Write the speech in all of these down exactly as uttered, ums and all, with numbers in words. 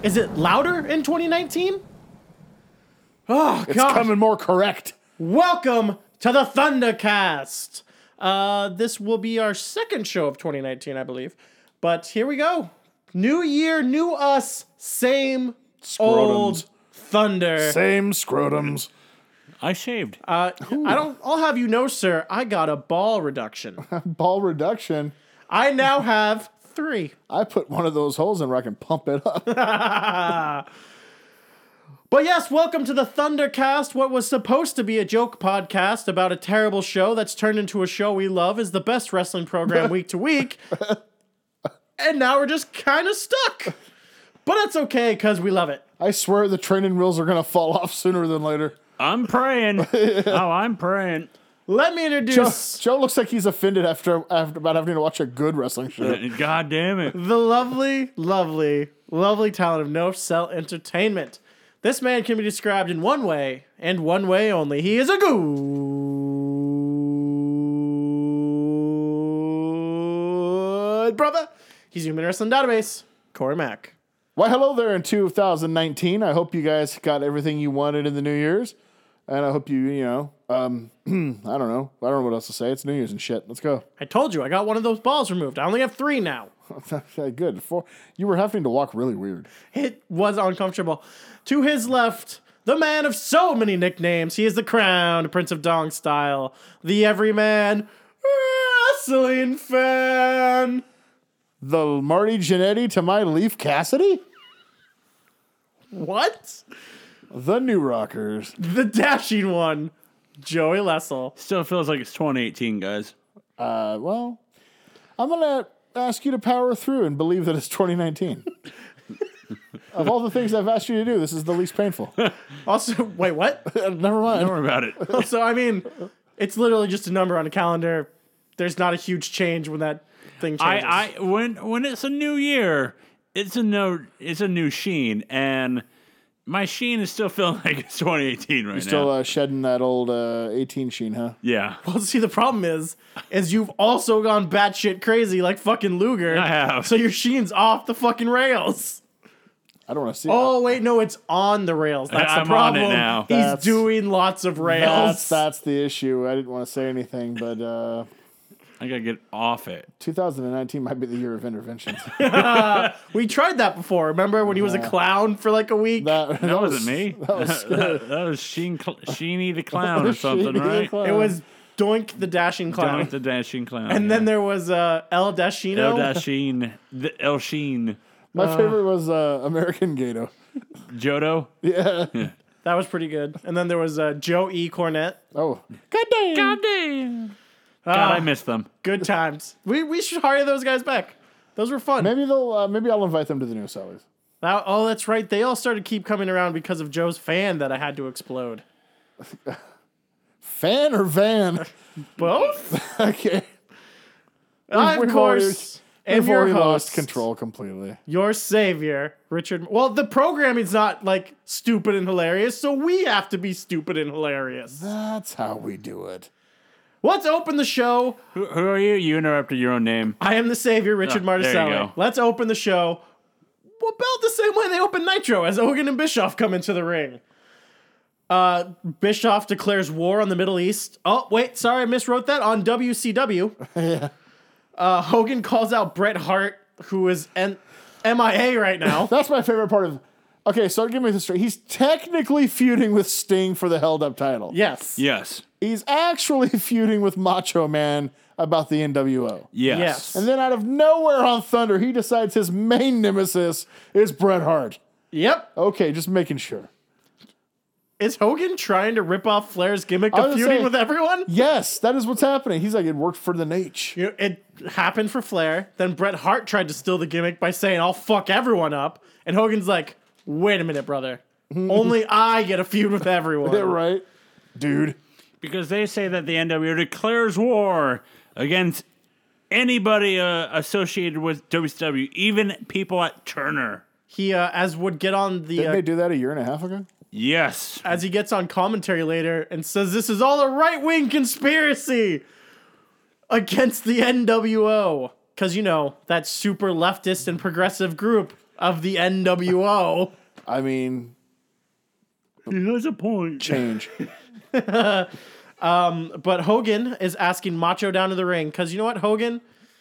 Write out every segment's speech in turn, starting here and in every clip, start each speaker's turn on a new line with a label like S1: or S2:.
S1: Is it louder in twenty nineteen? Oh,
S2: It's
S1: God.
S2: coming more correct.
S1: Welcome to the Thundercast. Uh, this will be our second show of twenty nineteen, I believe. But here we go. New year, new us, same old thunder.
S2: Same scrotums.
S3: I shaved.
S1: Uh, I don't. I'll have you know, sir. I got a ball reduction.
S2: Ball reduction.
S1: I now have three.
S2: I put one of those holes in where I can pump it up.
S1: But yes, welcome to the Thundercast. What was supposed to be a joke podcast about a terrible show that's turned into a show we love is the best wrestling program week to week. And now we're just kind of stuck. But that's okay, because we love it.
S2: I swear the training wheels are going to fall off sooner than later.
S3: I'm praying. Oh, I'm praying.
S1: Let me
S2: Joe,
S1: introduce
S2: Joe looks like he's offended after, after about having to watch a good wrestling show.
S3: God damn it.
S1: the lovely, lovely, lovely talent of No Cell Entertainment. This man can be described in one way, and one way only. He is a good brother. He's Human Wrestling Database, Corey Mack.
S2: Why, hello there in two thousand nineteen. I hope you guys got everything you wanted in the New Year's. And I hope you, you know, um, I don't know. I don't know what else to say. It's New Year's and shit. Let's go.
S1: I told you, I got one of those balls removed. I only have three now.
S2: Okay, good. Four, you were having to walk really weird.
S1: It was uncomfortable. To his left, the man of so many nicknames. He is the crowned Prince of Dong Style, the everyman wrestling fan.
S2: The Marty Jannetty to my Leaf Cassidy?
S1: What?
S2: The New Rockers.
S1: The dashing one, Joey Lessel.
S3: Still feels like it's twenty eighteen, guys.
S2: Uh, well, I'm going to ask you to power through and believe that it's twenty nineteen. Of all the things I've asked you to do, this is the least painful.
S1: Also, wait, what?
S2: Never mind.
S3: Don't worry about it.
S1: So, I mean, it's literally just a number on a calendar. There's not a huge change when that thing changes.
S3: I, I when when it's a new year, it's a no it's a new sheen, and my sheen is still feeling like it's twenty eighteen right
S2: You're still
S3: now.
S2: uh, shedding that old uh, eighteen sheen, huh?
S3: Yeah.
S1: Well, see, the problem is, is you've also gone batshit crazy like fucking Luger.
S3: I have.
S1: So your sheen's off the fucking rails.
S2: I don't want to see
S1: Oh, wait, no, it's on the rails. That's
S3: I'm
S1: the
S3: on
S1: problem.
S3: it now.
S1: He's
S2: That's-
S1: doing lots of
S2: it.
S1: rails.
S2: That's, that's the issue. I didn't want to say anything, but uh,
S3: I gotta get off it.
S2: two thousand nineteen might be the year of interventions.
S1: We tried that before. Remember when he was a clown for like a week?
S2: That,
S3: That, wasn't me.
S2: That was scary.
S3: that was Sheen Cl- Sheeny the Clown or something,
S2: Sheeny the
S3: right?
S2: Clown.
S1: It was Doink the Dashing Clown.
S3: Doink the Dashing Clown.
S1: and
S3: yeah.
S1: then there was uh, El Dashino.
S3: El Dasheen, the El Sheen,
S2: My favorite was uh, American Gato.
S3: Jodo.
S2: Yeah.
S1: That was pretty good. And then there was uh, Joe E. Cornette.
S2: Oh. God damn.
S3: God damn. God,
S1: Ah,
S3: I miss them.
S1: Good times. We we should hire those guys back. Those were fun.
S2: Maybe they'll. Uh, maybe I'll invite them to the new sellers.
S1: That- oh, that's right. They all started keep coming around because of Joe's fan that I had to explode.
S2: Fan or van?
S1: Both?
S2: Okay.
S1: I, of
S2: we've
S1: course, am
S2: We've
S1: your
S2: already
S1: host,
S2: lost control completely.
S1: your savior, Richard. Well, the programming's not like stupid and hilarious, so we have to be stupid and hilarious.
S2: That's how we do it.
S1: Let's open the show.
S3: Who, who are you? You interrupted your own name.
S1: I am the savior, Richard
S3: Oh, there you
S1: Marticelli.
S3: go.
S1: Let's open the show about the same way they opened Nitro as Hogan and Bischoff come into the ring. Uh, Bischoff declares war on the Middle East. Oh, wait, sorry, I miswrote that. On W C W.
S2: Yeah.
S1: Uh, Hogan calls out Bret Hart, who is N- M I A right now.
S2: That's my favorite part of. Okay, so give me this straight. He's technically feuding with Sting for the held up title.
S1: Yes.
S3: Yes.
S2: He's actually feuding with Macho Man about the N W O.
S3: Yes.
S1: Yes.
S2: And then out of nowhere on Thunder, he decides his main nemesis is Bret Hart.
S1: Yep.
S2: Okay, just making sure.
S1: Is Hogan trying to rip off Flair's gimmick
S2: I
S1: of
S2: was
S1: feuding
S2: saying-
S1: with everyone?
S2: Yes, that is what's happening. He's like, it worked for the Nate.
S1: You know, it happened for Flair. Then Bret Hart tried to steal the gimmick by saying, I'll fuck everyone up. And Hogan's like, wait a minute, brother. Only I get a feud with everyone.
S2: Yeah, right? Dude.
S3: Because they say that the N W O declares war against anybody uh, associated with W C W, even people at Turner.
S1: He, uh, as would get on the,
S2: Didn't
S1: uh,
S2: they do that a year and a half ago?
S3: Yes.
S1: as he gets on commentary later and says this is all a right-wing conspiracy against the N W O. Because, you know, that super leftist and progressive group of the N W O.
S2: I mean,
S3: He has a point.
S2: change.
S1: But Hogan is asking Macho down to the ring because you know what, Hogan?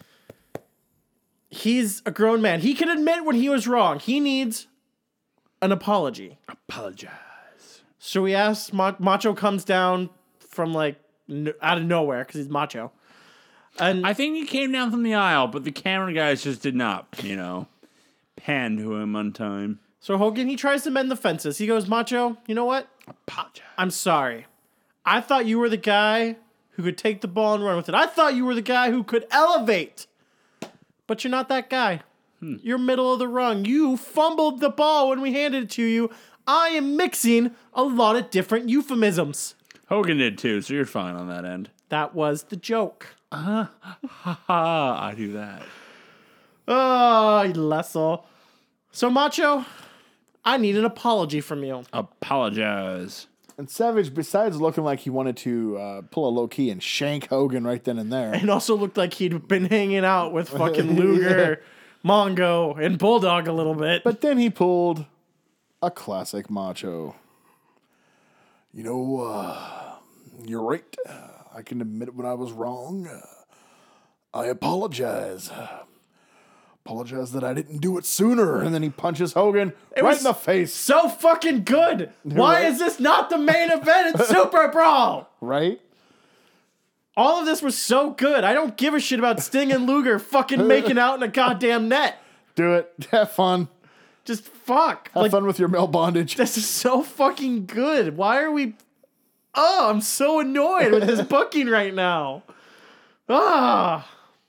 S1: He's a grown man. He can admit when he was wrong. He needs an apology.
S3: Apologize.
S1: So we asked, Ma- Macho comes down from like n- out of nowhere because he's Macho. And
S3: I think he came down from the aisle, but the camera guys just did not, you know, pan to him on time.
S1: so Hogan, he tries to mend the fences. He goes, Macho, you know what?
S3: Apologize.
S1: I'm sorry. I thought you were the guy who could take the ball and run with it. I thought you were the guy who could elevate. But you're not that guy. Hmm. You're middle of the rung. You fumbled the ball when we handed it to you. I am mixing a lot of different euphemisms.
S3: Hogan did too, so you're fine on that end.
S1: That was the joke.
S3: Ha ha! I do that.
S1: Oh, Lessel. So, Macho, I need an apology from you.
S3: Apologize.
S2: And Savage, besides looking like he wanted to uh, pull a low key and shank Hogan right then and there,
S1: It also looked like he'd been hanging out with fucking Luger, Mongo, and Bulldog a little bit.
S2: but then he pulled a classic Macho. You know, uh, you're right. Uh, I can admit when I was wrong. Uh, I apologize. Uh, apologize that I didn't do it sooner. And then he punches Hogan right
S1: was
S2: in the face.
S1: so fucking good. Why
S2: Right?
S1: is this not the main event in Super Brawl?
S2: Right?
S1: All of this was so good. I don't give a shit about Sting and Luger fucking making out in a goddamn net.
S2: Do it. Have fun.
S1: Just fuck.
S2: Have
S1: Like,
S2: fun with your male bondage.
S1: this is so fucking good. Why are we... Oh, I'm so annoyed with this booking right now. Ah.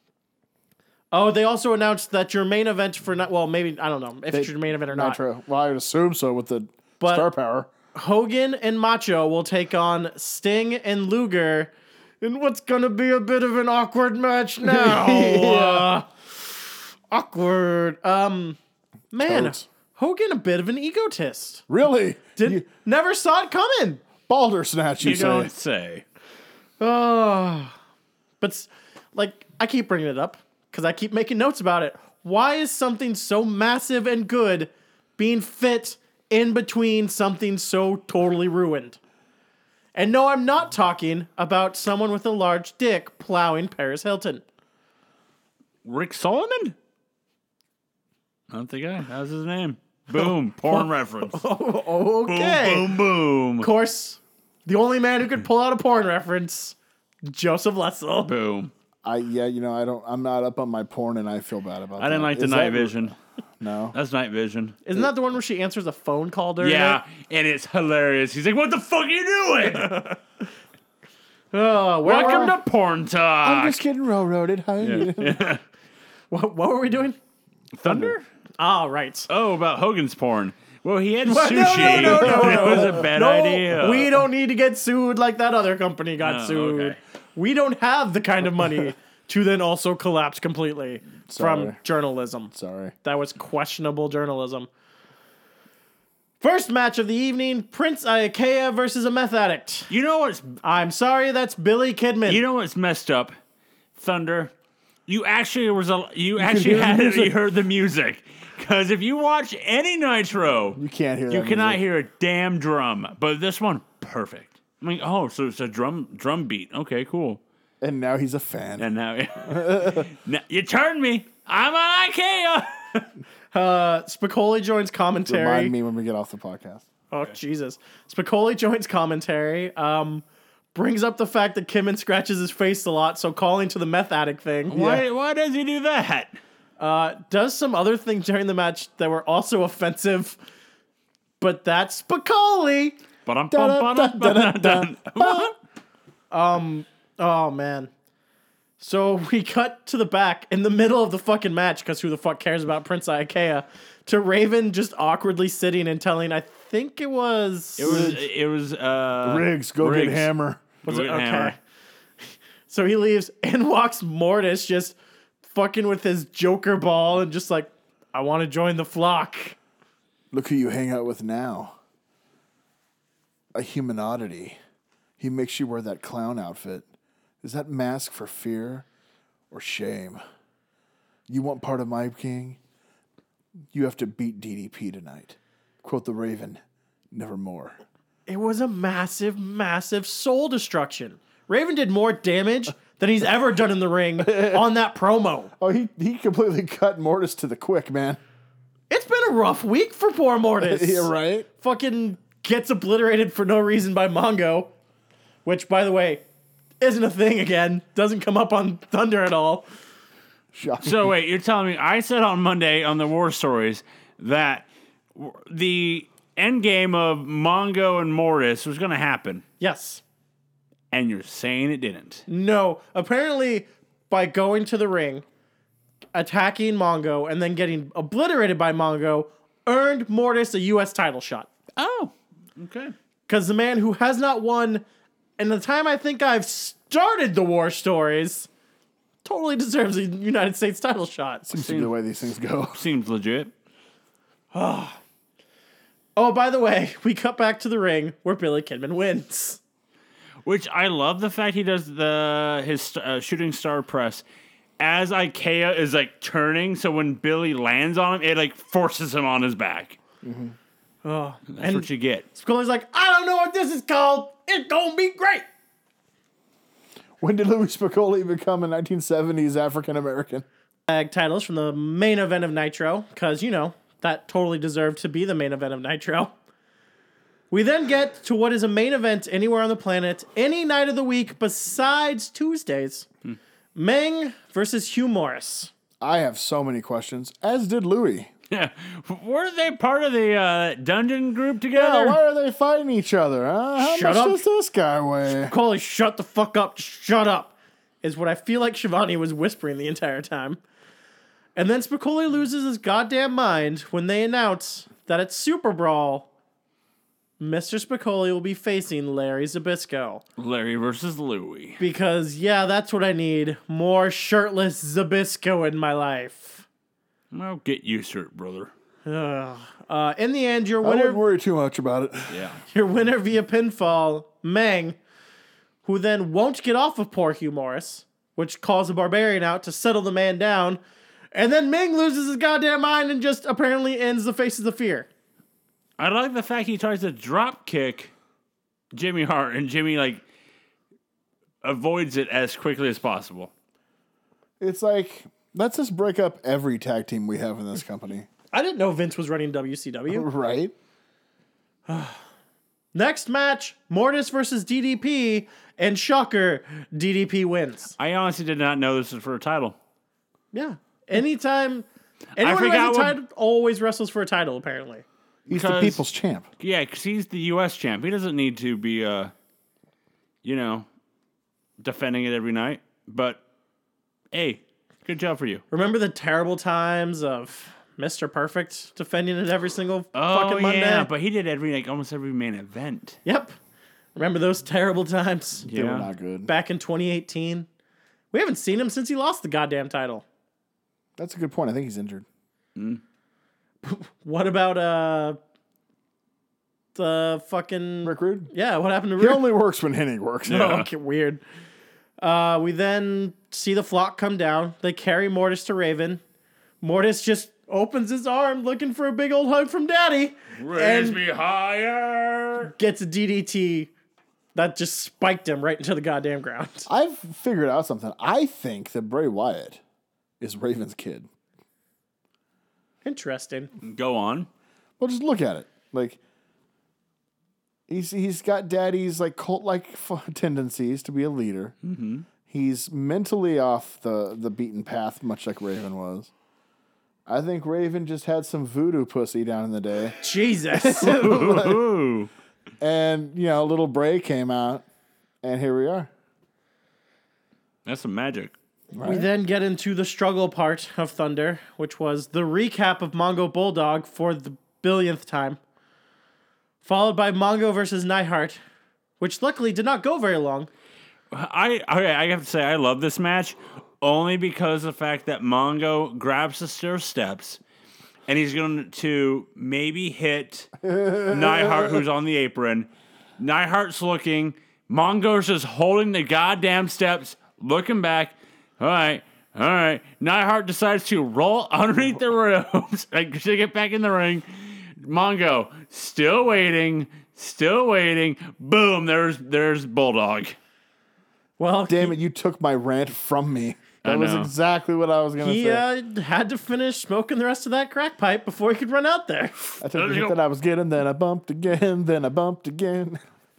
S1: Oh, they also announced that your main event for... Not, well, maybe... I don't know if it's your main event or not.
S2: Nitro. Well, I would assume so with the
S1: But-
S2: star power.
S1: Hogan and Macho will take on Sting and Luger in what's gonna be a bit of an awkward match now. Uh, awkward. Um, man,
S2: Totes.
S1: Hogan a bit of an egotist.
S2: Really?
S1: Did
S2: You,
S1: never saw it coming.
S2: Balder snatch, you,
S3: You
S2: say.
S3: don't say.
S1: Oh, but s- like I keep bringing it up because I keep making notes about it. Why is something so massive and good being fit in between something so totally ruined? And no, I'm not talking about someone with a large dick plowing Paris Hilton.
S3: Rick Solomon? Not the guy. How's his name? Boom. Porn reference.
S1: Oh, okay.
S3: Boom, boom, boom.
S1: Of course, the only man who could pull out a porn reference, Joseph Lessel.
S3: Boom.
S2: I yeah, you know, I don't. I'm not up on my porn, and I feel bad about.
S3: I didn't
S2: that.
S3: like the
S2: Is
S3: night
S2: that-
S3: vision.
S2: No,
S3: That's night vision.
S1: Isn't that the one where she answers a phone call during
S3: Yeah,
S1: it?
S3: and it's hilarious. He's like, "What the fuck are you doing?
S1: Oh, where
S3: Welcome
S1: were,
S3: to Porn Talk."
S2: I'm just getting railroaded. Hi.
S1: what, what were we doing?
S3: Thunder?
S1: Ah, right.
S3: Oh, about Hogan's porn. Well, he had
S1: What?
S3: sushi.
S1: No, no, no, no,
S3: it
S1: no.
S3: was a bad
S1: No,
S3: idea.
S1: we don't need to get sued like that other company got
S3: Oh,
S1: sued.
S3: okay.
S1: We don't have the kind of money to then also collapse completely
S2: Sorry.
S1: from journalism.
S2: Sorry.
S1: That was questionable journalism. First match of the evening, Prince Iaukea versus a meth addict.
S3: You know what's
S1: I'm sorry, that's Billy Kidman.
S3: you know what's messed up? Thunder. You actually was a you actually
S2: hear the
S3: had it,
S2: music.
S3: you heard the music. Because if you watch any Nitro,
S2: You can't hear.
S3: you
S2: that
S3: cannot
S2: music.
S3: hear a damn drum. But this one, perfect. I mean, oh, so it's a drum drum beat. Okay, cool.
S2: And now he's a fan.
S3: And now, now you turned me. I'm on IKEA.
S1: uh, Spicoli joins commentary.
S2: Remind me when we get off the podcast.
S1: Oh, Jesus. Spicoli joins commentary. Um, brings up the fact that Kidman scratches his face a lot, so calling to the meth addict thing.
S3: Why? Why does he do that?
S1: Uh, does some other things during the match that were also offensive, but that's Spicoli.
S3: Ba-dum-bum-ba-dum-ba-dum-dum. What?
S1: Oh, man. So we cut to the back in the middle of the fucking match, because who the fuck cares about Prince Iaukea, to Raven just awkwardly sitting and telling, I think it was...
S3: It was. It was. Uh,
S2: Riggs, go
S3: Riggs.
S2: get Hammer.
S1: Was
S3: Go
S1: it?
S3: get
S1: Okay.
S3: Hammer.
S1: So he leaves and walks Mortis just fucking with his Joker ball and just like, I want to join the flock.
S2: Look who you hang out with now. A human oddity. He makes you wear that clown outfit. Is that mask for fear or shame? You want part of my king? You have to beat D D P tonight. Quote the Raven, nevermore.
S1: It was a massive, massive soul destruction. Raven did more damage than he's ever done in the ring on that promo.
S2: Oh, he, he completely cut Mortis to the quick, man.
S1: It's been a rough week for poor Mortis.
S2: Yeah, right?
S1: Fucking gets obliterated for no reason by Mongo, which, by the way, isn't a thing again. Doesn't come up on Thunder at all.
S2: Shocking.
S3: So wait, you're telling me I said on Monday on the War Stories that w- the end game of Mongo and Mortis was going to happen,
S1: Yes.
S3: and you're saying it didn't.
S1: No. Apparently, by going to the ring, attacking Mongo, and then getting obliterated by Mongo, earned Mortis a U S title shot.
S3: Oh, okay.
S1: Because the man who has not won in the time I think I've started the War Stories totally deserves a United States title shot.
S2: Seems to be the way these things go.
S3: Seems legit.
S1: Oh, by the way, we cut back to the ring where Billy Kidman wins.
S3: Which I love the fact he does the his uh, shooting star press as Ikea is like turning, so when Billy lands on him, it like forces him on his back.
S1: Mm-hmm. Oh,
S3: That's
S1: and
S3: what you get.
S1: Scully's like, I don't know what this is called. It's gonna be great.
S2: When did Louis Spicolli become a nineteen seventies African American?
S1: Tag titles from the main event of Nitro, because, you know, that totally deserved to be the main event of Nitro. We then get to what is a main event anywhere on the planet, any night of the week besides Tuesdays. Hmm. Meng versus Hugh Morris.
S2: I have so many questions, as did Louis.
S3: Yeah, were they part of the uh, dungeon group
S2: Yeah,
S3: together?
S2: why are they fighting each other? Huh? How
S1: Shut
S2: much
S1: up.
S2: does this guy weigh?
S1: Coley, shut the fuck up. Shut up. Is what I feel like Shivani was whispering the entire time. And then Spicoli loses his goddamn mind when they announce that at Super Brawl, Mister Spicoli will be facing Larry Zbyszko.
S3: Larry versus Louie.
S1: Because, yeah, that's what I need. More shirtless Zbyszko in my life.
S3: Well, get used to it, brother.
S1: Ugh. Uh, in the end, your
S2: I wouldn't
S1: winner,
S2: worry too much about it.
S3: Yeah.
S1: your winner via pinfall, Meng, who then won't get off of poor Hugh Morris, which calls a Barbarian out to settle the man down. And then Meng loses his goddamn mind and just apparently ends the Faces of Fear.
S3: I like the fact he tries to drop kick Jimmy Hart, and Jimmy, like, avoids it as quickly as possible.
S2: It's like, let's just break up every tag team we have in this company.
S1: I didn't know Vince was running W C W.
S2: Right?
S1: Next match, Mortis versus D D P, and shocker, D D P wins.
S3: I honestly did not know this was for a title.
S1: Yeah. Anytime, anyone who
S3: forgot
S1: has a
S3: what-
S1: title always wrestles for a title, apparently.
S2: He's the
S3: Because-
S2: people's champ.
S3: Yeah, because he's the U S champ. He doesn't need to be, uh, you know, defending it every night. But, hey, good job for you.
S1: Remember the terrible times of Mister Perfect defending it every single
S3: Oh,
S1: fucking Monday?
S3: yeah, but he did every, like, almost every main event.
S1: Yep. Remember those terrible times?
S2: They were
S3: Yeah.
S2: not good.
S1: Back in twenty eighteen. We haven't seen him since he lost the goddamn title.
S2: That's a good point. I think he's injured.
S1: What about uh the fucking
S2: Rick Rude?
S1: Yeah, what happened to
S2: He
S1: Rick?
S2: only works when Hennig works.
S1: Oh, okay, weird. Uh, we then see the flock come down. They carry Mortis to Raven. Mortis just opens his arm looking for a big old hug from Daddy.
S3: Raise
S1: and
S3: me higher.
S1: gets a D D T that just spiked him right into the goddamn ground.
S2: I've figured out something. I think that Bray Wyatt is Raven's kid.
S1: Interesting.
S3: Go on.
S2: Well, just look at it. Like, he's he's got Daddy's like cult-like f- tendencies to be a leader. Mm-hmm. He's mentally off the, the beaten path, much like Raven was. I think Raven just had some voodoo pussy down in the day.
S1: Jesus.
S3: Ooh.
S2: And, you know, little Bray came out, and here we are.
S3: That's some magic.
S1: We then get into the struggle part of Thunder, which was the recap of Mongo Bulldog for the billionth time, followed by Mongo versus Neidhart, which luckily did not go very long.
S3: I okay, I have to say I love this match only because of the fact that Mongo grabs the stair steps and he's going to maybe hit Neidhart, who's on the apron. Neidhart's looking. Mongo's just holding the goddamn steps, looking back. All right, All right. Neidhart decides to roll underneath the ropes like, to get back in the ring. Mongo still waiting, still waiting. Boom! There's there's Bulldog.
S1: Well,
S2: Damn
S1: he,
S2: it, you took my rant from me. That
S3: I
S2: was
S3: know.
S2: exactly what I was going to
S1: he
S2: say.
S1: uh, had to finish smoking the rest of that crack pipe before he could run out there.
S2: I took the hit that I was getting, then I bumped again, then I bumped again.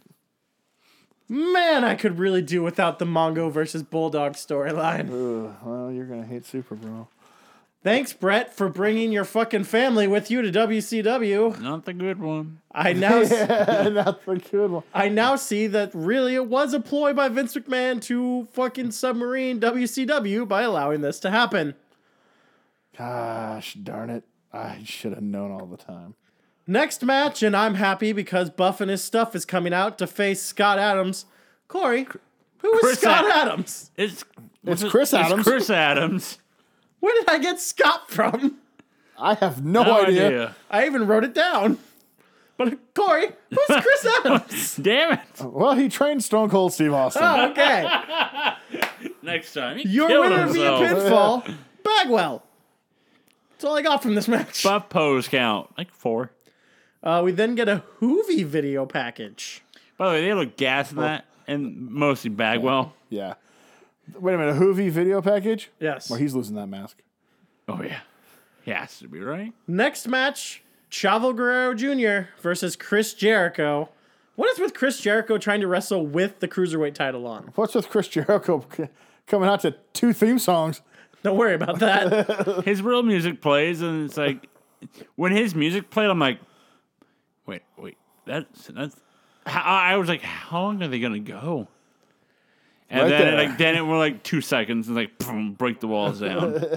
S1: Man, I could really do without the Mongo versus Bulldog storyline.
S2: Ugh, well, you're going to hate Super, bro.
S1: Thanks, Brett, for bringing your fucking family with you to W C W.
S3: Not the good one.
S1: I now,
S2: Yeah, that's a good one.
S1: I now see that really it was a ploy by Vince McMahon to fucking submarine W C W by allowing this to happen.
S2: Gosh, darn it. I should have known all the time.
S1: Next match, and I'm happy because Buff and his stuff is coming out to face Scott Adams. Corey, who is
S3: Chris
S1: Scott
S3: Ad-
S1: Adams?
S3: It's
S2: It's
S3: what's it-
S2: Chris Adams.
S3: It's Chris Adams.
S1: Where did I get Scott from?
S2: I have no,
S3: No
S2: idea.
S3: idea.
S1: I even wrote it down. But Corey, who's Chris Adams?
S3: Damn it!
S2: Well, he trained Stone Cold Steve Austin.
S1: Oh, okay.
S3: Next time, he
S1: Your
S3: killed
S1: winner via
S3: himself.
S1: pinfall, Bagwell. That's all I got from this match.
S3: Buff pose count like four.
S1: Uh, we then get a Hoovy video package.
S3: By the way, they look gas in that, and mostly Bagwell.
S2: Yeah. Wait a minute, a Hoovy video package?
S1: Yes.
S2: Well, he's losing that mask.
S3: Oh yeah, he has to be right.
S1: Next match, Chavo Guerrero Junior versus Chris Jericho. What is with Chris Jericho trying to wrestle with the Cruiserweight title on?
S2: What's with Chris Jericho c- coming out to two theme songs?
S1: Don't worry about that.
S3: His real music plays, and it's like when his music played, I'm like, wait, wait, that's that's. How, I was like, how long are they gonna go? And
S2: Right
S3: then,
S2: there.
S3: like, then it were like two seconds, and like, boom, break the walls down.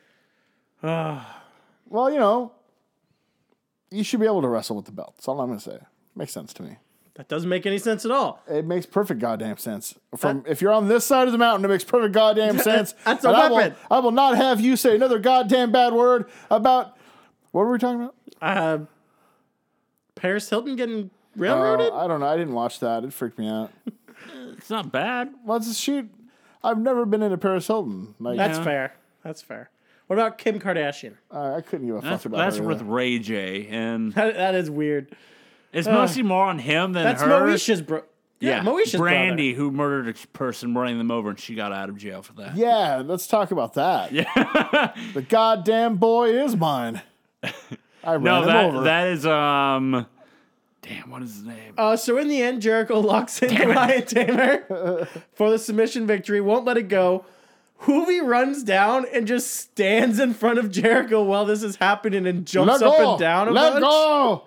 S2: Well, you know, you should be able to wrestle with the belt. That's all I'm going to say. Makes sense to me.
S1: That doesn't make any sense at all.
S2: It makes perfect goddamn sense. From if you're on this side of the mountain, it makes perfect goddamn sense.
S1: That's a
S2: And I will-
S1: weapon.
S2: I will not have you say another goddamn bad word about what were we talking about?
S1: Uh, Paris Hilton getting
S2: Uh,
S1: railroaded?
S2: I don't know. I didn't watch that. It freaked me out.
S3: It's not bad.
S2: What's this shoot? I've never been into Paris Hilton. Like,
S1: That's
S3: Yeah.
S1: fair. That's fair. What about Kim Kardashian?
S2: uh, I couldn't give a fuck
S3: That's,
S2: about
S3: that's
S2: her.
S3: with
S2: either.
S3: Ray J, and
S1: That, that is weird.
S3: it's mostly more on him than
S1: That's
S3: her.
S1: Moesha's bro. Yeah,
S3: Yeah,
S1: Moesha's
S3: Brandy, who murdered a person, running them over, and she got out of jail for that.
S2: Yeah, let's talk about that. Yeah. The goddamn boy is mine. I ran
S3: No,
S2: him
S3: that
S2: over.
S3: that is um, damn, what is his name?
S1: Uh, so in the end, Jericho locks in the Lion Tamer for the submission victory. Won't let it go. Hoovy runs down and just stands in front of Jericho while this is happening and jumps
S2: Let
S1: up
S2: go.
S1: and down a
S2: Let
S1: bunch.
S2: go.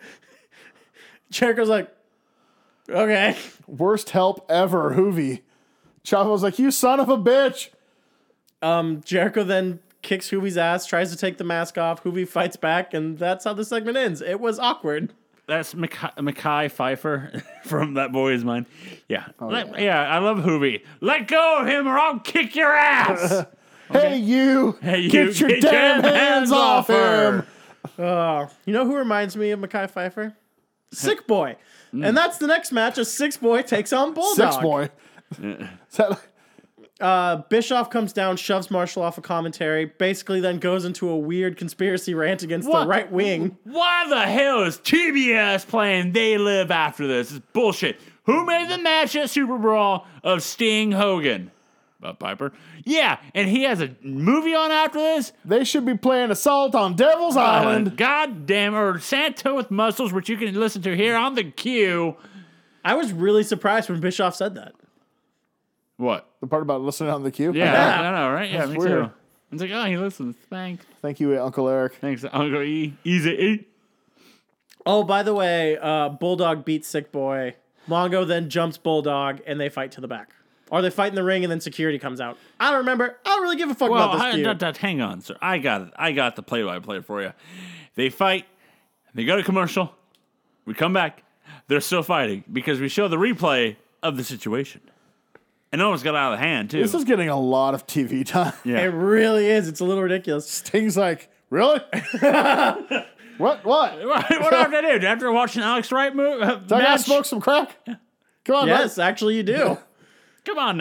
S1: Jericho's like, okay.
S2: Worst help ever, Hoovy. Chavo's like, you son of a bitch.
S1: Um, Jericho then kicks Hoovy's ass, tries to take the mask off. Hoovy fights back, and that's how the segment ends. It was awkward.
S3: That's Mackay, Mackay Pfeiffer from That Boy Is Mine. Yeah.
S2: Oh,
S3: Let- yeah. I love Hoovy. Let go of him or I'll kick your ass.
S2: Hey, you.
S3: Hey, you,
S2: Get your
S3: get
S2: damn
S3: your
S2: hands off him.
S1: Uh, you know who reminds me of Mackay Pfeiffer? Sick Boy. And that's the next match. A Six Boy takes on Bulldog.
S2: Six boy. Is that like-
S1: Uh, Bischoff comes down, shoves Marshall off a commentary, basically then goes into a weird conspiracy rant against
S3: What?
S1: the right wing.
S3: Why the hell is T B S playing They Live After This? It's bullshit. Who made the match at Super Brawl of Sting Hogan? Bob Piper. Yeah, and he has a movie on after this.
S2: they should be playing Assault on Devil's Island.
S3: God damn, or Santa with Muscles, which you can listen to here on the queue.
S1: I was really surprised when Bischoff said that.
S3: What?
S2: The part about listening on the queue.
S3: Yeah,
S1: Yeah.
S3: I know, right? Yeah,
S2: That's
S3: me
S2: weird.
S3: too. It's like, oh, he listens. Thanks.
S2: Thank you, Uncle Eric.
S3: Thanks, Uncle E. Easy E.
S1: Oh, by the way, uh, Bulldog beats Sick Boy. Mongo then jumps Bulldog, and they fight to the back. Or they fight in the ring, and then security comes out. I don't remember. I don't really give a fuck
S3: Well,
S1: about this
S3: hi-
S1: feud.
S3: that- that- hang on, sir. I got it. I got the play-by-play for you. They fight. They go to commercial. We come back. They're still fighting because we show the replay of the situation. And almost got out of hand, too.
S2: This is getting a lot of T V time.
S3: yeah.
S1: It really is. It's a little ridiculous.
S2: Sting's like, really? what? What?
S3: what do I have to do? After watching Alex Wright move, uh,
S2: Do I gotta
S3: match?
S2: smoke some crack? Come on,
S1: Yes, actually, you do.
S3: Come on now.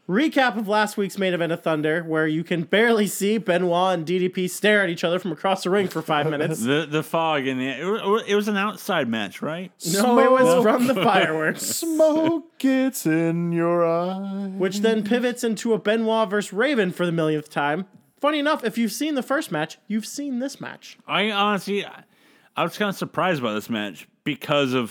S1: recap of last week's main event of Thunder, where you can barely see Benoit and D D P stare at each other from across the ring for five minutes.
S3: The the fog in the it was, it was an outside match, right?
S1: No, it was from the fireworks.
S2: Smoke gets in your eye.
S1: Which then pivots into a Benoit versus Raven for the millionth time. Funny enough, if you've seen the first match, you've seen this match.
S3: I honestly, I was kind of surprised by this match because of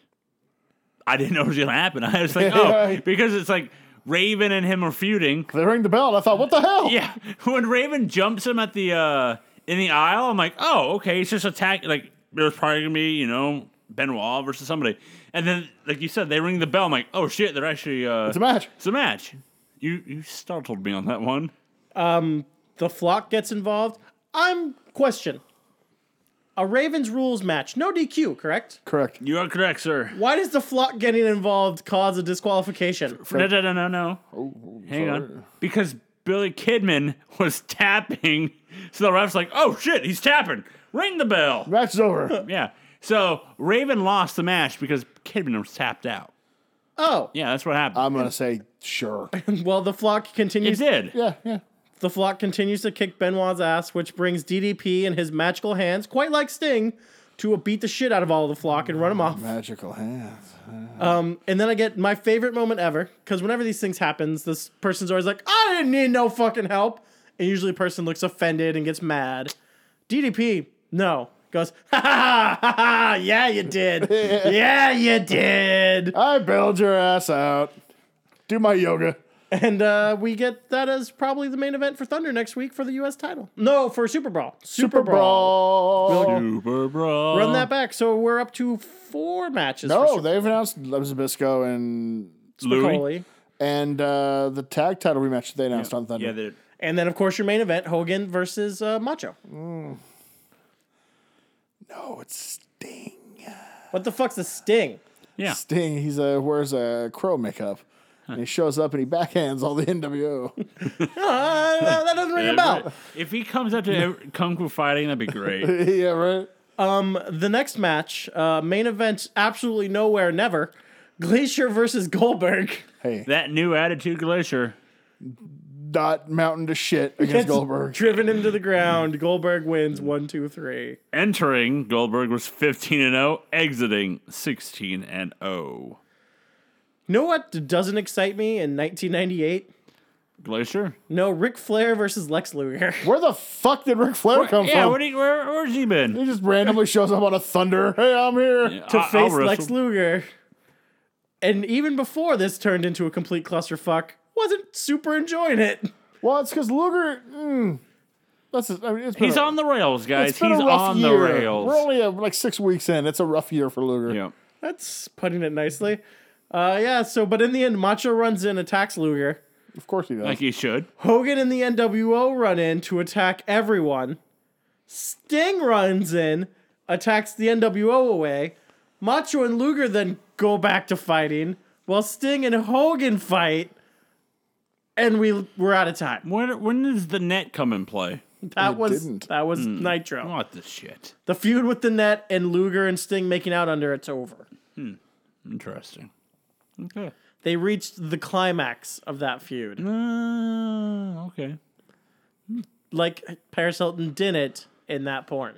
S3: I didn't know it was going to happen. I was like, oh, because it's like Raven and him are feuding.
S2: They ring the bell, and I thought, what the hell?
S3: Yeah, when Raven jumps him at the uh, in the aisle, I'm like, oh, okay, he's just attacking. Like there's probably gonna be, you know, Benoit versus somebody, and then like you said, they ring the bell. I'm like, oh shit, they're actually uh,
S2: It's a match.
S3: It's a match. You you startled me on that one.
S1: Um, the Flock gets involved. I'm question. A Ravens rules match, no D Q, correct?
S2: Correct.
S3: You are correct, sir.
S1: Why does the Flock getting involved cause a disqualification?
S3: No, no, no, no, no.
S2: Oh,
S3: Hang
S2: sorry.
S3: on. Because Billy Kidman was tapping, so the ref's like, oh shit, he's tapping. Ring the bell.
S2: Match is over.
S3: Yeah. So Raven lost the match because Kidman was tapped out.
S1: Oh,
S3: Yeah, that's what happened.
S2: I'm gonna say sure.
S1: well, the Flock
S3: it
S1: continues.
S3: did.
S2: Yeah, yeah.
S1: The Flock continues to kick Benoit's ass, which brings D D P and his magical hands, quite like Sting, to beat the shit out of all of the Flock and run them off.
S2: Magical hands.
S1: Um, and then I get my favorite moment ever, because whenever these things happens, this person's always like, I didn't need no fucking help. And usually the person looks offended and gets mad. D D P, no, goes, ha ha ha ha, yeah you did. Yeah you did.
S2: I bailed your ass out. Do my yoga.
S1: And uh, we get that as probably the main event for Thunder next week for the U S title. No, for Super Brawl.
S2: Super Brawl.
S3: Super Brawl.
S1: Run that back. So we're up to four matches. for
S2: No,
S1: Super
S2: they've announced Zabisco and
S3: Louis.
S1: Spicoli.
S2: and uh, the tag title rematch that they announced on Thunder.
S3: Yeah, they did.
S1: And then, of course, your main event, Hogan versus uh, Macho.
S2: No, it's Sting.
S1: What the fuck's the Sting?
S3: Yeah.
S2: Sting. He's a wears a crow makeup. And he shows up and he backhands all the N W O.
S1: Uh, that doesn't ring a bell.
S3: If he comes out to Kung Fu fighting, that'd be great.
S2: Yeah, right.
S1: Um, the next match, uh, main event, absolutely nowhere, never. Glacier versus Goldberg.
S2: Hey,
S3: That new attitude Glacier.
S2: dot mountain to shit against
S1: Gets
S2: Goldberg.
S1: driven into the ground. Goldberg wins one, two, three.
S3: Entering, Goldberg was fifteen and oh, exiting sixteen and oh.
S1: You know what doesn't excite me in nineteen ninety-eight?
S3: Glacier?
S1: No, Ric Flair versus Lex Luger.
S2: Where the fuck did Ric Flair come
S3: Yeah,
S2: from?
S3: what do you, where, where's he been?
S2: He just randomly shows up on a Thunder. Hey, I'm here.
S1: to
S3: I- I'll
S1: face
S3: wrestle.
S1: Lex Luger. And even before this turned into a complete clusterfuck, wasn't super enjoying it.
S2: Well, it's because Luger. Mm, that's. I mean, it's been
S3: He's
S2: a,
S3: on the rails, guys.
S2: it's been
S3: He's
S2: a rough
S3: on
S2: year.
S3: the rails.
S2: We're only uh, like six weeks in. It's a rough year for Luger.
S3: yeah.
S1: That's putting it nicely. Uh, yeah, so, but in the end, Macho runs in, attacks Luger.
S2: Of course he does.
S3: Like he should.
S1: Hogan and the N W O run in to attack everyone. Sting runs in, attacks the N W O away. Macho and Luger then go back to fighting, while Sting and Hogan fight, and we we're out of time.
S3: When when does the net come in play?
S1: That
S2: It
S1: was
S2: didn't.
S1: that was
S3: I
S1: Nitro.
S3: want this shit.
S1: The feud with the net and Luger and Sting making out under it's over.
S3: Interesting. Okay.
S1: They reached the climax of that feud,
S3: Uh, okay.
S1: like Paris Hilton did it in that porn.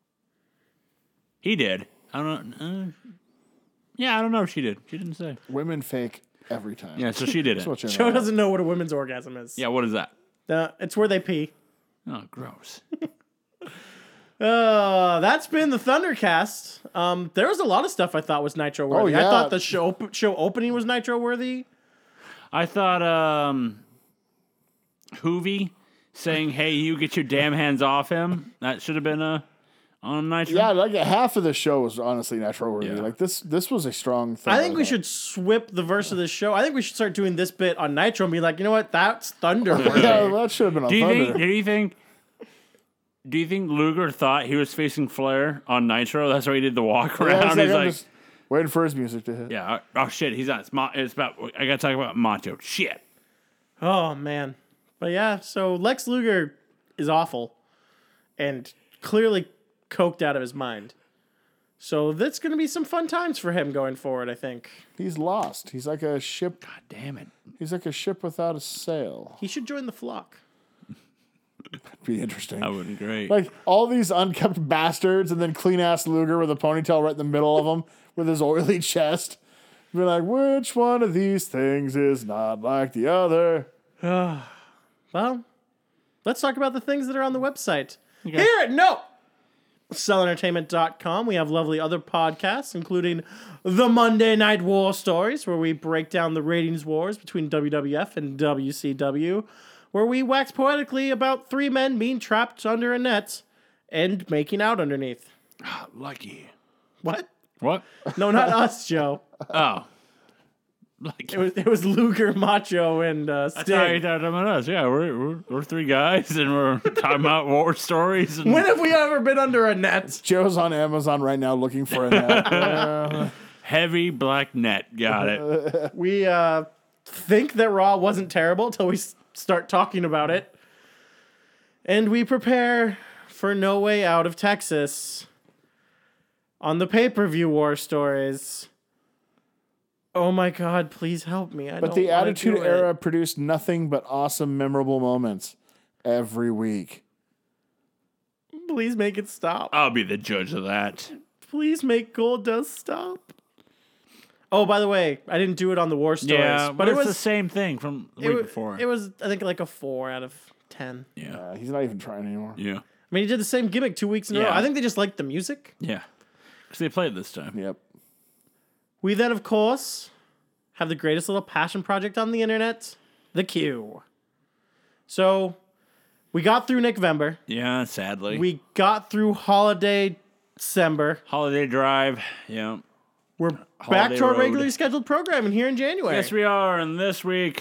S3: He did. I don't know. Uh, yeah, I don't know if she did. She didn't say.
S2: Women fake every time.
S3: Yeah, so she did
S2: That's
S3: it.
S2: what you
S1: Joe
S2: know.
S1: doesn't know what a women's orgasm is.
S3: Yeah, what is that?
S1: Uh, it's where they pee.
S3: Oh, gross.
S1: Uh, that's been the Thundercast. Um, there was a lot of stuff I thought was Nitro worthy.
S2: Oh,
S1: I
S2: yeah.
S1: thought the show show opening was Nitro worthy.
S3: I thought um, Hoovy saying, "Hey, you get your damn hands off him." That should have been a on Nitro.
S2: Yeah, like half of the show was honestly Nitro worthy.
S3: Yeah.
S2: Like this, this was a strong thing.
S1: I think we should swip the verse of this show. I think we should start doing this bit on Nitro and be like, you know what? That's Thunder worthy.
S2: Yeah, that should have been on
S3: Do you
S2: Thunder.
S3: think? Do you think? Do you think Luger thought he was facing Flair on Nitro? That's why he did the walk
S2: Yeah,
S3: around.
S2: it's like,
S3: He's
S2: I'm
S3: like,
S2: just waiting for his music to hit.
S3: yeah. Oh shit, he's on. It's, Ma- it's about. I gotta talk about Macho. Shit.
S1: Oh man, but yeah. So Lex Luger is awful, and clearly coked out of his mind. So that's going to be some fun times for him going forward, I think.
S2: He's lost. He's like a ship.
S3: God damn it.
S2: He's like a ship without a sail.
S1: He should join the flock.
S2: Be interesting.
S3: That would be great.
S2: Like all these unkept bastards, and then clean ass Luger with a ponytail right in the middle of him, with his oily chest. Be like, which one of these things is not like the other?
S1: Well, let's talk about the things that are on the website. Okay. Here at No! Cell Entertainment dot com. We have lovely other podcasts, including the Monday Night War Stories, where we break down the ratings wars between W W F and W C W, where we wax poetically about three men being trapped under a net and making out underneath.
S3: Lucky.
S1: What?
S3: What?
S1: No, not us, Joe.
S3: Oh. Like,
S1: It was it was Luger, Macho, and uh, Sting.
S3: that's how you talking about us. Yeah, we're, we're we're three guys, and we're talking about war stories. And
S1: When have we ever been under a net?
S2: Joe's on Amazon right now looking for a net. Uh,
S3: heavy black net. Got it.
S1: We uh, think that Raw wasn't terrible until we s- start talking about it. And we prepare for No Way Out of Texas on the pay-per-view war stories. Oh my God, please help me. I
S2: but
S1: don't
S2: the
S1: wanna
S2: Attitude
S1: do it.
S2: Era produced nothing but awesome, memorable moments every week.
S1: Please make it stop.
S3: I'll be the judge of that.
S1: Please make Goldust stop. Oh, by the way, I didn't do it on the war stories.
S3: Yeah,
S1: but
S3: but
S1: it
S3: it's
S1: was
S3: the same thing from the
S1: it,
S3: week
S1: wa-
S3: before.
S1: it was, I think, like a four out of ten.
S3: yeah,
S2: Uh, he's not even trying anymore.
S3: yeah,
S1: I mean, he did the same gimmick two weeks in a row.
S3: Yeah.
S1: I think they just liked the music.
S3: yeah. Because they played this time.
S2: Yep.
S1: We then, of course, have the greatest little passion project on the internet, The Q. So, we got through November.
S3: Yeah, sadly.
S1: We got through Holiday December.
S3: Holiday Drive. Yeah.
S1: We're back
S3: Holiday
S1: to our
S3: Road.
S1: regularly scheduled programming here in January.
S3: Yes, we are. And this week,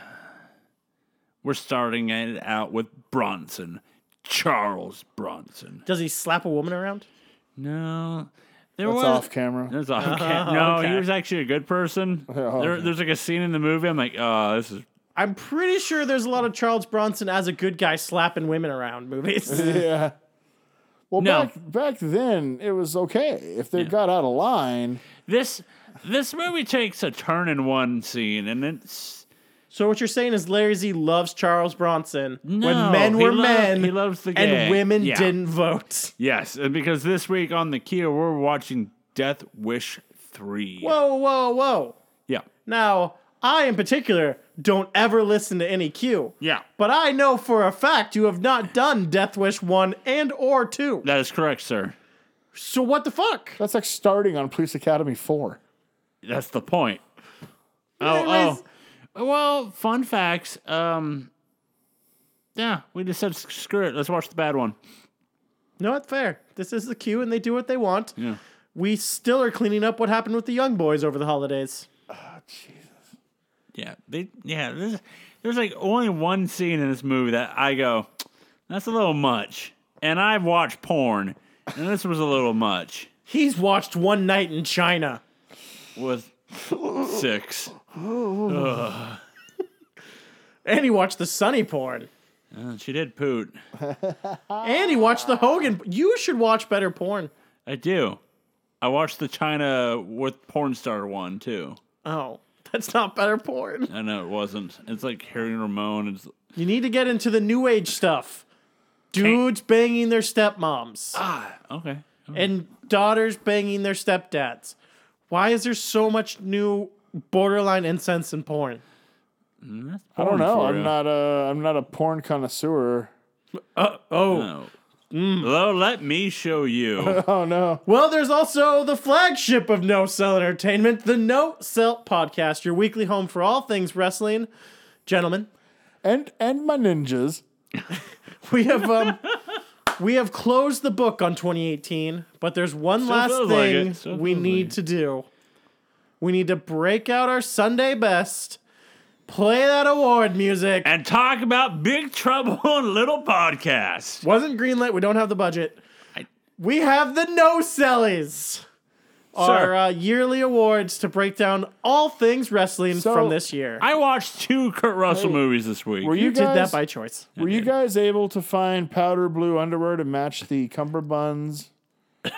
S3: we're starting it out with Bronson. Charles Bronson.
S1: Does he slap a woman around?
S3: No. There
S2: That's
S3: was
S2: off camera.
S3: There's off cam- No,
S1: okay.
S3: he was actually a good person.
S2: Oh,
S3: there,
S2: okay.
S3: there's like a scene in the movie. I'm like, oh, this is.
S1: I'm pretty sure there's a lot of Charles Bronson as a good guy slapping women around movies.
S2: Yeah. Well,
S3: No.
S2: back back then it was okay. If they got out of line,
S3: This this movie takes a turn in one scene, and it's.
S1: So what you're saying is Larry Z loves Charles Bronson
S3: No,
S1: when men
S3: he
S1: were
S3: lo-
S1: men
S3: he loves the
S1: and
S3: gay.
S1: women
S3: Yeah.
S1: didn't vote.
S3: Yes, and because this week on the Kia, we're watching Death Wish three.
S1: Whoa, whoa, whoa.
S3: Yeah.
S1: Now, I in particular don't ever listen to any Q.
S3: Yeah.
S1: But I know for a fact you have not done Death Wish one and or two.
S3: That is correct, sir.
S1: So what the fuck?
S2: that's like starting on Police Academy four.
S3: That's the point. Oh,
S1: Anyways.
S3: oh. Well, fun facts. Um, yeah, we just said screw it. Let's watch the bad one.
S1: No, that's fair. This is the Q and they do what they want.
S3: Yeah.
S1: We still are cleaning up what happened with the Young Boys over the holidays.
S3: Yeah. They. Yeah. There's, there's like only one scene in this movie that I go, that's a little much. And I've watched porn, and this was a little much.
S1: He's watched One Night in China.
S3: With six.
S1: And he watched the Sunny porn.
S3: Uh, she did poot.
S1: And he watched the Hogan. You should watch better porn.
S3: I do. I watched the China with porn star one too.
S1: Oh, that's not better porn.
S3: I know it wasn't. It's like Harry Ramone. It's
S1: You need to get into the new age stuff. Dudes banging their stepmoms.
S3: ah okay.
S1: And daughters banging their stepdads. Why is there so much new borderline incense in porn?
S3: That's
S2: I don't
S3: porn
S2: know.
S3: for
S2: I'm
S3: you.
S2: not a I'm not a porn connoisseur.
S1: Uh, oh.
S3: No. Well, let me show you.
S2: Oh no.
S1: Well, there's also the flagship of No Cell Entertainment, the No Cell Podcast, your weekly home for all things wrestling. Gentlemen,
S2: And and my ninjas.
S1: we have um we have closed the book on twenty eighteen, but there's one
S3: Still
S1: last
S3: feels like
S1: thing
S3: it. Still
S1: we
S3: feels
S1: need
S3: like it.
S1: to do. We need to break out our Sunday best, play that award music.
S3: And talk about Big Trouble in Little Podcast.
S1: Wasn't greenlit. We don't have the budget.
S3: I-
S1: We have the No Sellies. Our uh, yearly awards to break down all things wrestling
S2: So,
S1: from this year.
S3: I watched two Kurt Russell movies this week.
S2: Were you,
S1: you did that
S2: guys
S1: by choice.
S2: Were you guys able to find powder blue underwear to match the cummerbunds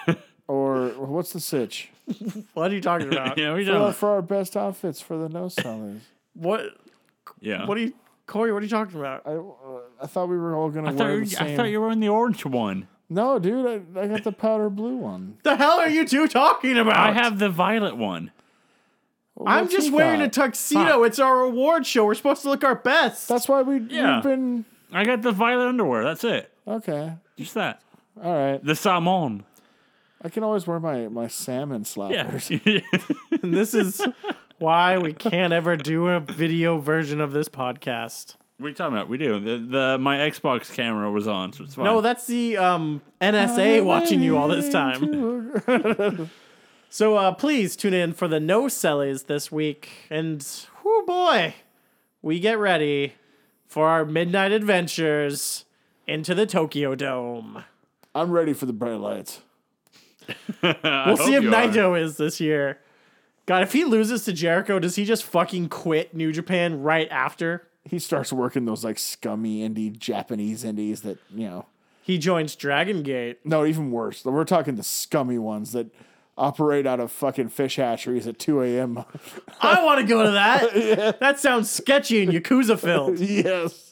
S2: Or what's the sitch?
S1: What are you talking about?
S3: Yeah, we
S2: For,
S3: don't.
S2: for our best outfits for the no sellers.
S1: What?
S3: Yeah.
S1: What are you, Corey? What are you talking about?
S2: I, uh, I thought we were all gonna
S3: I thought,
S2: wear
S3: you,
S2: the same.
S3: I thought you were in the orange one.
S2: No, dude, I, I got the powder blue one.
S1: The hell are you two talking about?
S3: I have the violet one.
S1: I'm
S2: What's
S1: just
S2: he
S1: wearing
S2: got?
S1: a tuxedo. It's our award show. We're supposed to look our best.
S2: That's why we,
S3: Yeah.
S2: we've been
S3: I got the violet underwear. That's it.
S2: okay.
S3: Just that.
S2: All right,
S3: The salmon.
S2: I can always wear my my salmon slappers.
S3: Yeah.
S1: And this is why we can't ever do a video version of this podcast.
S3: What are you talking about? We do. The, the my Xbox camera was on, so it's fine.
S1: No, that's the um, N S A watching you all this time. So uh, please tune in for the no sellies this week. And whoo boy, we get ready for our midnight adventures into the Tokyo Dome.
S2: I'm ready for the bright lights.
S1: We'll see if Naito is this year. God, if he loses to Jericho, does he just fucking quit New Japan right after?
S2: He starts working those like scummy indie Japanese indies that, you know.
S1: He joins Dragon Gate.
S2: No, even worse. We're talking the scummy ones that operate out of fucking fish hatcheries at two a.m.
S1: I want to go to that. That sounds sketchy and Yakuza filled.
S2: Yes.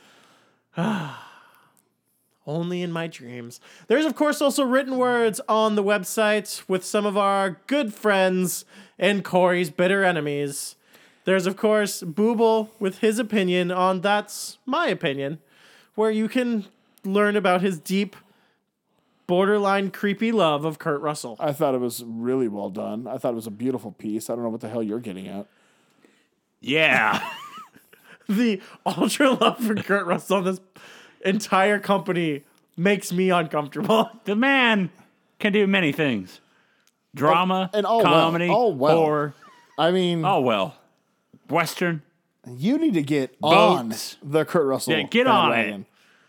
S1: Only in my dreams. There's, of course, also written words on the website with some of our good friends and Corey's bitter enemies. There's, of course, Booble with his opinion on That's My Opinion, where you can learn about his deep, borderline creepy love of Kurt Russell.
S2: I thought it was really well done. I thought it was a beautiful piece. I don't know what the hell you're getting at.
S3: Yeah.
S1: The ultra love for Kurt Russell in this entire company makes me uncomfortable.
S3: The man can do many things. Drama,
S2: And all well.
S3: comedy,
S2: All well.
S3: horror.
S2: I mean,
S3: Oh, well. Western.
S2: you need to get
S3: Boats.
S2: on the Kurt Russell.
S3: Yeah, get on
S2: bandwagon.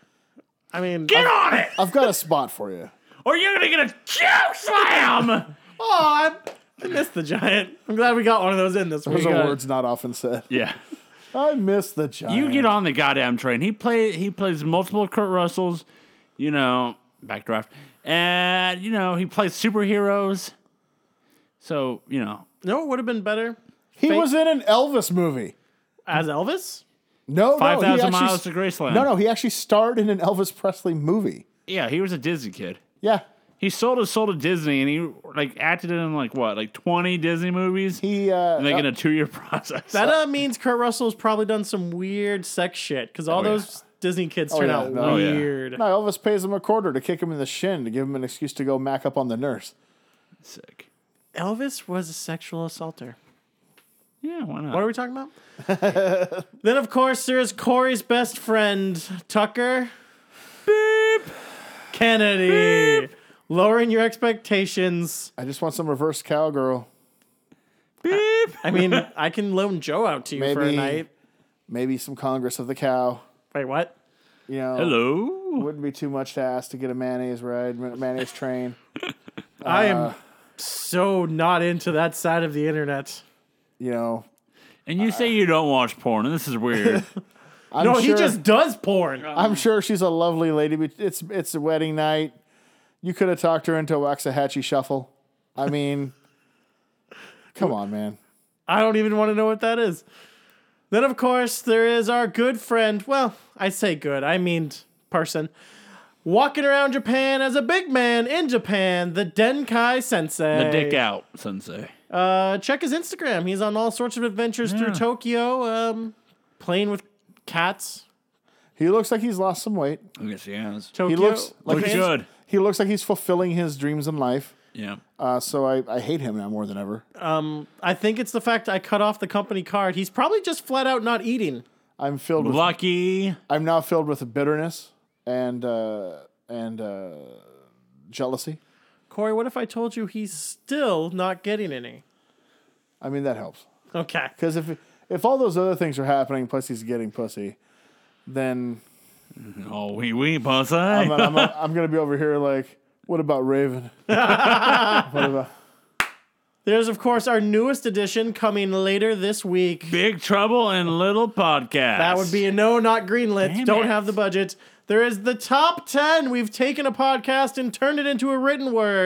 S1: I mean,
S3: Get on it!
S2: I've got a spot for you.
S3: Or you're going to get a choke slam!
S1: oh, I, I missed the Giant. I'm glad we got one of those in this
S2: Those
S1: week.
S2: are
S3: got-
S2: words not often said.
S3: Yeah.
S2: I miss the giant.
S3: You get on the goddamn train. He play he plays multiple Kurt Russells, you know, backdraft. And, you know, he plays superheroes. So, you know.
S1: No, it would have been better
S2: He
S1: Fake-
S2: was in an Elvis movie.
S1: as Elvis.
S2: No,
S3: five
S2: no, he
S3: thousand
S2: actually-
S3: Miles to Graceland.
S2: No, no, he actually starred in an Elvis Presley movie.
S3: Yeah, he was a Disney kid.
S2: Yeah,
S3: He sold his soul to Disney, and he like acted in like what, like twenty Disney movies,
S2: he. Uh,
S3: like in a two year process.
S1: That uh, means Kurt Russell's probably done some weird sex shit because all
S3: Oh, yeah.
S1: those Disney kids turn
S2: yeah,
S1: out
S2: no.
S3: Oh, yeah.
S1: weird.
S2: no, Elvis pays him a quarter to kick him in the shin to give him an excuse to go mac up on the nurse.
S3: Sick.
S1: Elvis was a sexual assaulter.
S3: Yeah, why not?
S1: What are we talking about? Then, of course, there's Corey's best friend, Tucker. Beep. Kennedy. Lowering your expectations.
S2: I just want some reverse cowgirl.
S3: Beep.
S1: I mean, I can loan Joe out to you for a
S2: Maybe-
S1: night.
S2: Maybe some Congress of the Cow.
S1: Wait, what?
S2: You know,
S3: Hello.
S2: wouldn't be too much to ask to get a mayonnaise ride, ma- mayonnaise train.
S1: I
S2: Uh,
S1: am so not into that side of the internet.
S2: You know,
S3: And you say you don't watch porn, and this is weird.
S2: I'm
S1: no, he
S2: sure,
S1: just does porn.
S2: I'm sure she's a lovely lady, but it's it's a wedding night. You could have talked her into a Waxahachie shuffle. I mean, come on, man.
S1: I don't even want to know what that is. Then, of course, there is our good friend. Well, I say good, I mean person. Walking around Japan as a big man in Japan, the Denkai Sensei.
S3: The dick out, sensei.
S1: Uh, check his Instagram. He's on all sorts of adventures through
S3: Yeah.
S1: Tokyo, um, playing with cats.
S2: He looks like he's lost some weight.
S3: I guess he has.
S1: Tokyo.
S2: He looks like
S3: Looks
S2: he's,
S3: good.
S2: He looks like he's fulfilling his dreams in life.
S3: Yeah.
S2: Uh, so I, I hate him now more than ever.
S1: Um, I think it's the fact I cut off the company card. He's probably just flat out not eating.
S2: I'm filled with
S3: Lucky.
S2: I'm now filled with bitterness and uh, and uh, jealousy.
S1: Corey, what if I told you he's still not getting any?
S2: I mean that helps
S1: Okay.
S2: because if if all those other things are happening, plus he's getting pussy, then
S3: Oh, wee wee, pussy.
S2: I'm, I'm, I'm gonna be over here like, what about Raven? what about?
S1: There's, of course, our newest edition coming later this week.
S3: Big Trouble in Little Podcast.
S1: That would be a no, not greenlit.
S3: Damn
S1: Don't
S3: it.
S1: have the budget. There is the top ten. We've taken a podcast and turned it into a written word.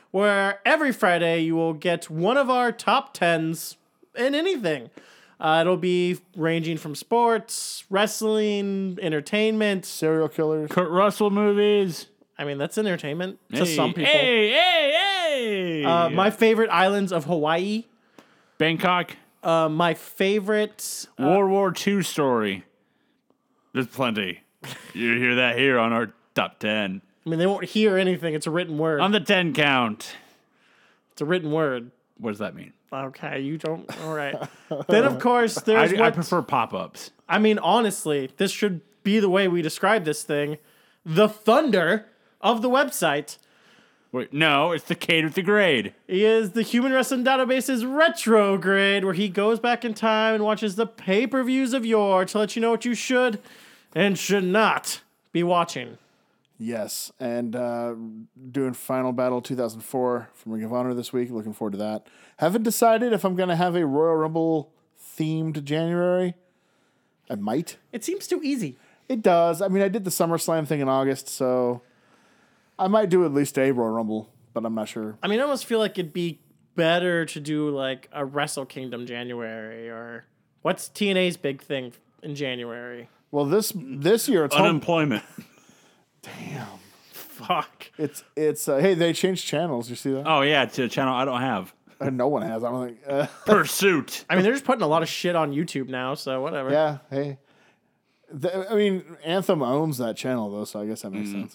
S1: where every Friday you will get one of our top tens in anything. Uh, it'll be ranging from sports, wrestling, entertainment.
S2: Serial killers.
S3: Kurt Russell movies.
S1: I mean, that's entertainment to
S3: Hey,
S1: some people.
S3: Hey, hey, hey!
S1: Uh, my favorite islands of Hawaii.
S3: Bangkok.
S1: Uh, my favorite. Uh,
S3: World War Two story. There's plenty. You hear that here on our top ten.
S1: I mean, they won't hear anything. It's a written word.
S3: On the ten count.
S1: It's a written word.
S3: What does that mean?
S1: Okay, you don't. All right. Then, of course, there's
S3: I,
S1: what.
S3: I prefer pop-ups.
S1: I mean, honestly, this should be the way we describe this thing. The thunder of the website.
S3: Wait, no, it's the Cade with the grade.
S1: He is the Human Wrestling Database's retrograde, where he goes back in time and watches the pay-per-views of yore to let you know what you should and should not be watching.
S2: Yes, and uh, doing Final Battle two thousand four from Ring of Honor this week. Looking forward to that. Haven't decided if I'm going to have a Royal Rumble themed January. I might.
S1: It seems too easy.
S2: It does. I mean, I did the SummerSlam thing in August, so I might do at least a Royal Rumble, but I'm not sure.
S1: I mean, I almost feel like it'd be better to do like a Wrestle Kingdom January, or what's T N A's big thing in January?
S2: Well, this this year it's home.
S3: Unemployment.
S2: Damn.
S1: Fuck.
S2: It's it's uh, hey, they changed channels. You see that?
S3: Oh, yeah, to a channel I don't have.
S2: Uh, no one has. I don't think. Uh,
S3: Pursuit.
S1: I mean, they're just putting a lot of shit on YouTube now, so whatever.
S2: yeah. Hey. The, I mean, Anthem owns that channel though, so I guess that makes sense.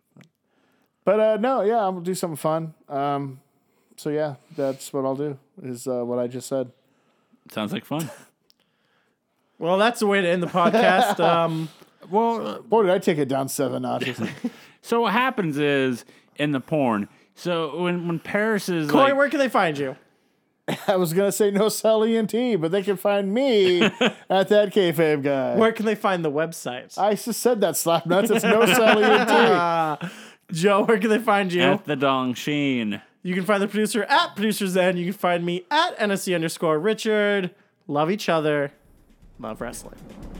S2: But uh, no, yeah, I'm gonna do something fun. Um, so yeah, that's what I'll do. Is uh, what I just said.
S3: Sounds like fun.
S1: Well, that's the way to end the podcast. Um,
S3: Well,
S2: Boy, did I take it down seven notches.
S3: so what happens is in the porn. So when when Paris is
S1: Corey,
S3: like,
S1: where can they find you?
S2: I was gonna say no sell E N T, but they can find me at that kayfabe guy.
S1: Where can they find the website?
S2: I just said that, slap nuts. It's no sell E N T.
S1: Joe, where can they find you?
S3: at the Dong Sheen.
S1: You can find the producer at Producer Zen. You can find me at N S C underscore Richard. Love each other. Love wrestling.